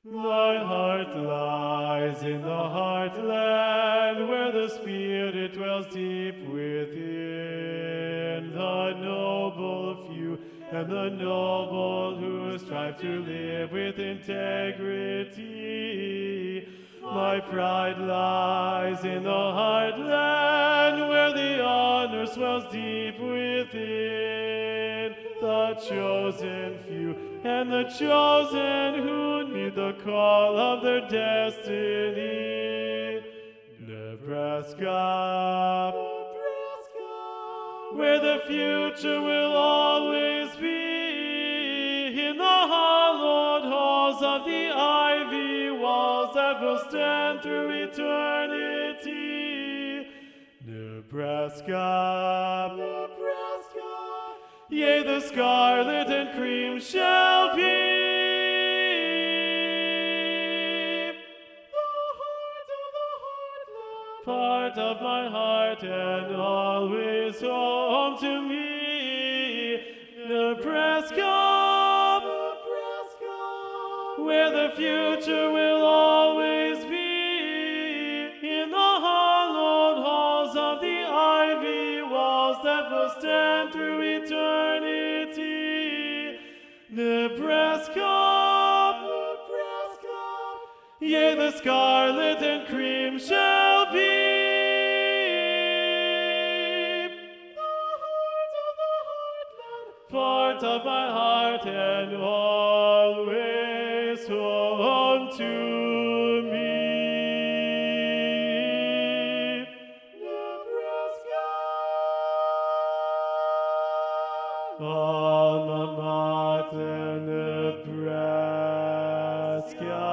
My heart lies in the heartland where the Spirit dwells deep within. The noble few and the noble who strive to live with integrity. My pride lies in the heartland where the honor swells deep within. The chosen few and the chosen who need the call of their destiny. Nebraska, where the future will always be, in the hallowed halls of the ivy walls that will stand through eternity. Nebraska, yea, the scarlet and cream shall be part of my heart and always home to me. Nebraska, where the future will always be, in the hallowed halls of the ivy walls that will stand through eternity. Nebraska, yea, the scarlet and cream shall be part of my heart and always home to me. Nebraska, alma mater, Nebraska.